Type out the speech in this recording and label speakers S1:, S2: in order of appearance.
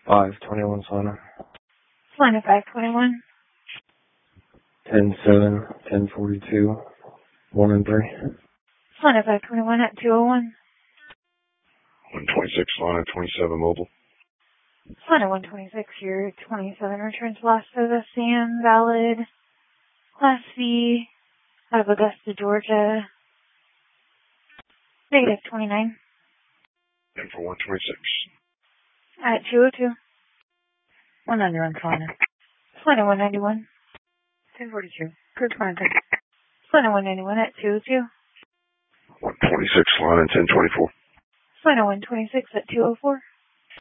S1: 521 Solana.
S2: Solana 521.
S1: 10-7, 1042, 1 and 3.
S2: Solana 521 at 201.
S3: 126 Solana 27 mobile.
S2: Solana 126, your 27 returns lost for the SAM valid. Class V out of Augusta, Georgia. Negative 29.
S3: And for 126.
S2: At 202.
S4: 191 Solana.
S2: Solana 191.
S4: 1042. Group contact.
S2: Solana 191 at 202.
S3: 126 Solana 1024.
S2: Solana 126 at 204.